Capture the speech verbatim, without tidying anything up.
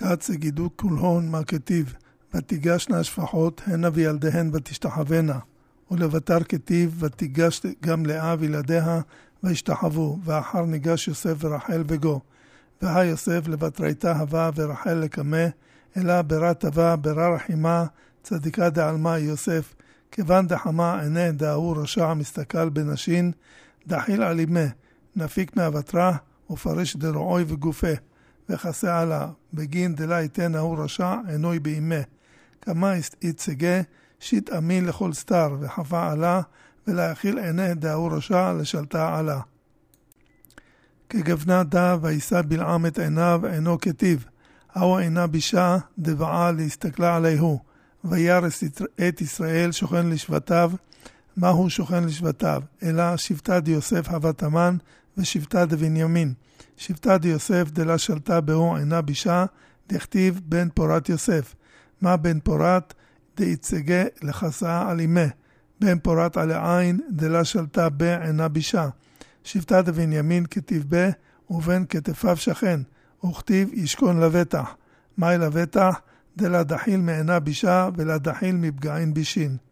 קץ יגידו כולהון מה כתיב, ותיגשנה השפחות הנה וילדיהן ותשתחוונה, ולבתר כתיב ותיגש גם לאה וילדיה וישתחוו, ואחר ניגש יוסף ורחל וגו, והה יוסף לבטריתה הווה ורחל לקמה, אלא ברת הווה ברה רחימה, צדיקה דעלמה יוסף, כיוון דחמה עיני דאו רשע מסתכל בנשים, דחיל עלימה, נפיק מהבטרה, ופרש דרועוי וגופה, וחסה עלה, בגין דלה יתן ההוא רשע, עינוי באימה. כמה יצגה, שיט אמין לכל סתר, וחפה עלה, ולהאכיל עיני דאו רשע, לשלטה עלה. כגבנה דה, וישא בלעם את עיניו, עינו כתיב, ההוא עינה בישה, דבעה להסתכלה עליהו, וירס את ישראל שוכן לשבטיו, מהו שוכן לשבטיו? אלא שבטה דיוסף הווה תמן, ושבטה דבנימין. שבטה דיוסף דלה שלטה בהו עינה בישה, דכתיב בן פורת יוסף. מה בן פורת? דייצגה לחסה על אימה. בן פורת על העין, דלה שלטה בעינה בישה. שבטה דבנימין כתיב בה, ובן כתפיו שכן. וכתיב ישכון לבטח. מהי לבטח? דלה דחיל מעינה בישה, ולה דחיל מפגעין בישין.